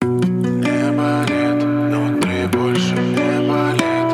Не болит, внутри больше не болит.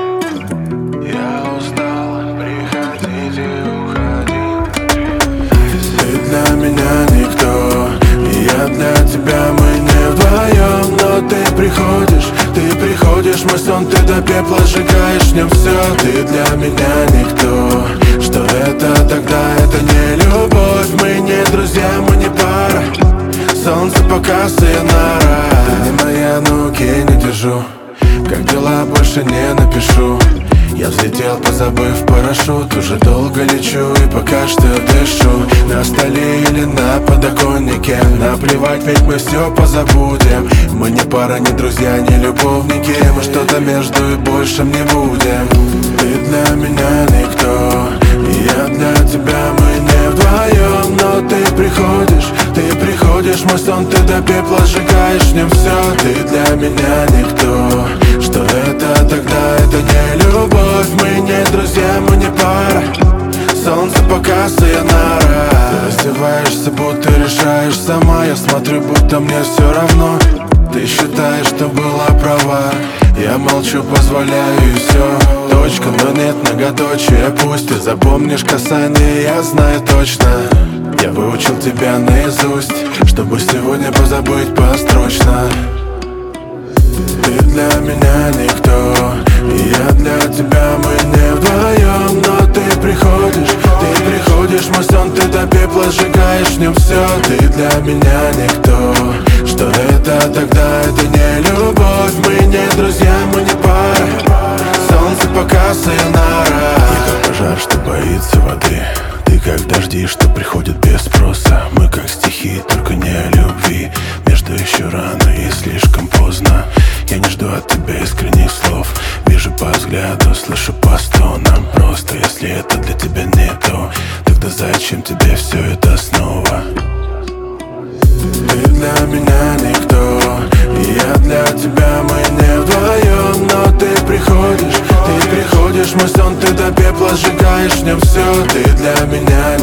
Я устал, приходите, уходи. Ты для меня никто, и я для тебя, мы не вдвоем. Но ты приходишь, мой сон ты до пепла сжигаешь в нем все. Ты для меня никто, что это тогда, это не любовь. Мы не друзья, мы не пара. Солнце пока sayonara. Ты не моя, но окей, не держу. Как дела, больше не напишу. Я взлетел, позабыв парашют. Уже долго лечу и пока что дышу. На столе или на подоконнике, наплевать, ведь мы все позабудем. Мы не пара, не друзья, не любовники. Мы что-то между и большим не будем. Ты для меня никто, и я для тебя, мы не вдвоем. Но ты приходишь, мой сон ты до пепла сжигаешь в нем все. Ты для меня никто, что это тогда, это не любовь. Мы не друзья, мы не пара. Солнце пока sayonara. Ты раздеваешься, будто решаешь сама. Я смотрю, будто мне все равно. Ты считаешь, что была права. Я молчу, позволяю и все. Точка, но нет многоточия. Пусть ты запомнишь касание, я знаю точно. Я выучил тебя наизусть, чтобы сегодня позабыть построчно. Ты для меня никто, и я для тебя, мы не вдвоем. Но ты приходишь, мой сон ты до пепла сжигаешь в нем все. Ты для меня никто, что это тогда, это не любовь. Мы не друзья, мы не пара. Солнце пока sayonara. Я как пожар, что боится воды. Ты как дожди, что приходят без спроса. Мы как стихи, только не о любви. Между еще рано и слишком поздно. Я не жду от тебя искренних слов. Вижу по взгляду, слышу по стонам. Просто если это для тебя не то, тогда зачем тебе все это снова? Ты для меня никто, и я для тебя, мы не вдвоем. Но ты приходишь, мой сон ты до пепла сжигаешь в нем все. Ты для меня